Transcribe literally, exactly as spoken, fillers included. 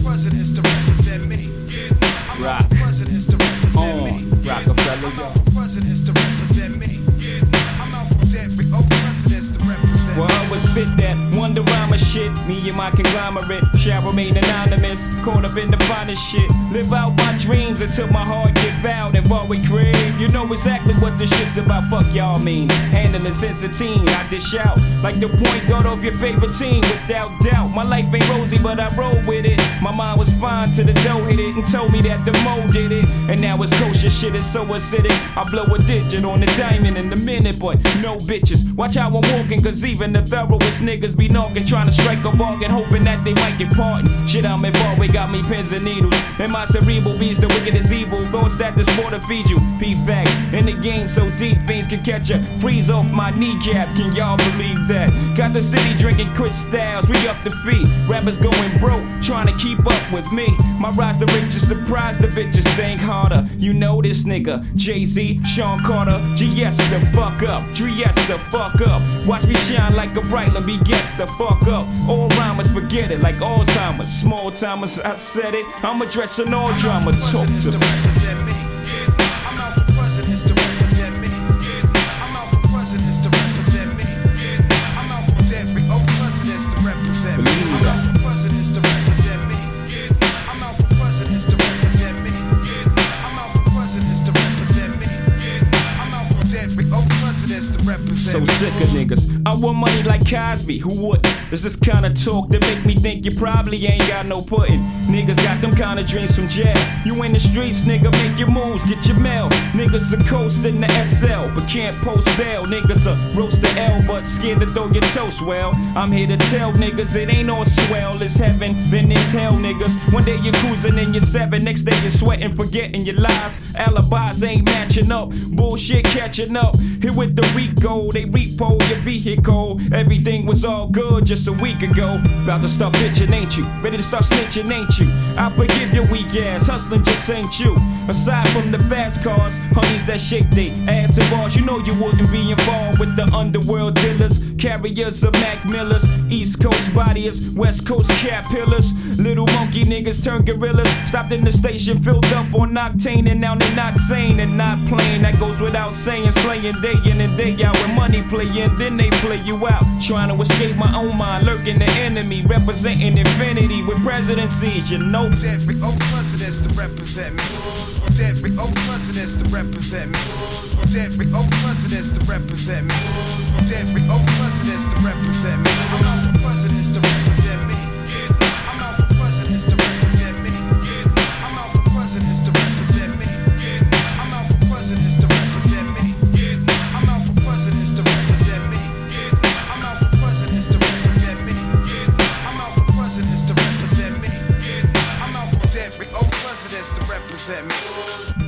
presidents to represent me. I'm out for presidents to represent me. Rockefeller, I'm out for presidents to represent me. I'm out for every old presidents to represent me. Well, I would spit that wonder rhymer shit. Me and my conglomerate shall remain anonymous. Caught up in the finest shit. Live out my dreams until my heart get vowed and what we crave. You know exactly what this shit's about. Fuck y'all mean. Handling since a teen, I dish out like the point guard of your favorite team. Without doubt, my life ain't rosy, but I roll with it. My mind was fine till the dough hit it and told me that the mo did it. And now it's kosher shit, it's so acidic. I blow a digit on the diamond in a minute, but no bitches. Watch how I'm walking, cause even the thoroughest niggas be knocking, trying to strike a bargain, hoping that they might get pardoned. Shit, I'm involved, we got me pins and needles. And my cerebral beats the wicked is evil. Thoughts that this more to feed you. P-facts in the game so deep, fiends can catch ya. Freeze off my kneecap, can y'all believe that? Got the city drinking crystals, we up the feet. Rappers going broke, trying to keep up with me. My rise the riches, surprise the bitches, think harder. You know this nigga, Jay-Z, Sean Carter, G S the fuck up, Dre S the fuck up. Watch me shine like a bright lamp, he gets the fuck up. All rhymers forget it, like Alzheimer's. Small timers, I said it, I'm addressing all drama. Talk to me. I'm out for presidents to represent me. I'm out for presidents to represent me. I'm out for every old presidents to represent me. I'm out for presidents to represent me. I'm out for presidents to represent me. I'm out for presidents to represent me. I'm out for every old presidents to represent So me. sick of niggas. I want money like Cosby, who would? There's this kind of talk that make me think you probably ain't got no pudding. Niggas got them kind of dreams from jail. You in the streets, nigga, make your moves, get your mail. Niggas are coasting the S L, but can't post bail. Niggas are roast the L, but scared to throw your toast. Well, I'm here to tell niggas it ain't all swell. It's heaven, then it's hell, niggas. One day you're cruising in your seven, next day you're sweating, forgetting your lies. Alibis ain't matching up, bullshit catching up. Here with the Rico, they repo your vehicle. Everything was all good just a week ago. About to start bitching, ain't you? Ready to start snitching, ain't you? I forgive your weak ass, hustling just ain't you. Aside from the fast cars, honeys that shake they ass and balls, you know you wouldn't be involved with the underworld dealers, carriers of Mac Millers, East Coast bodyers, West Coast cap pillars. Little monkey niggas turn gorillas. Stopped in the station, filled up on octane, and now they're not sane and not playing. That goes without saying, slaying day in and day out. When money play in, then they play you out. Trying to escape my own mind, lurking the enemy, representing infinity with presidencies, you know. Every old presidents to represent me. Every old presidents to represent me. Every old presidents to represent me. Every old presidents to represent me. I'm out for presidents to represent me. I'm out for presidents to represent me. I'm out for presidents to represent me. I'm out for presidents to represent me. I'm out for presidents to represent me. I'm out for presidents to represent me. I'm out for presidents to represent me. I'm out for every old presidents to represent me.